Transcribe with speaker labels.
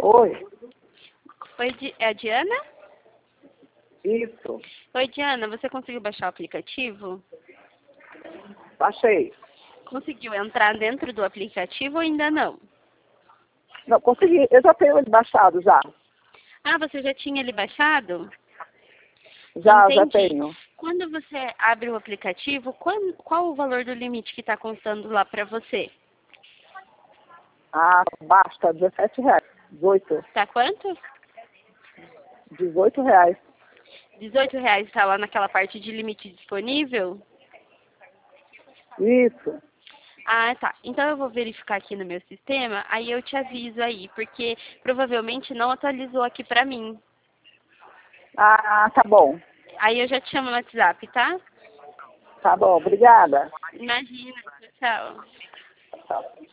Speaker 1: Oi,
Speaker 2: Oi, é a Diana?
Speaker 1: isso,
Speaker 2: Oi, Diana, você conseguiu baixar o aplicativo?
Speaker 1: achei.
Speaker 2: Conseguiu entrar dentro do aplicativo ou ainda não?
Speaker 1: Não, consegui, eu já tenho ele baixado já.
Speaker 2: Ah, você já tinha ele baixado?
Speaker 1: Já
Speaker 2: Entendi.
Speaker 1: tenho.
Speaker 2: Quando você abre o aplicativo, qual o valor do limite que está constando lá para você?
Speaker 1: Ah, basta, R$17. 18.
Speaker 2: Tá quanto?
Speaker 1: R$18.
Speaker 2: R$ 18 está lá naquela parte de limite disponível?
Speaker 1: Isso.
Speaker 2: Ah, tá. Então eu vou verificar aqui no meu sistema, aí eu te aviso aí, porque provavelmente não atualizou aqui pra mim.
Speaker 1: Ah, tá bom.
Speaker 2: Aí eu já te chamo no WhatsApp, tá?
Speaker 1: Tá bom, obrigada.
Speaker 2: Imagina. Tchau.
Speaker 1: Tchau.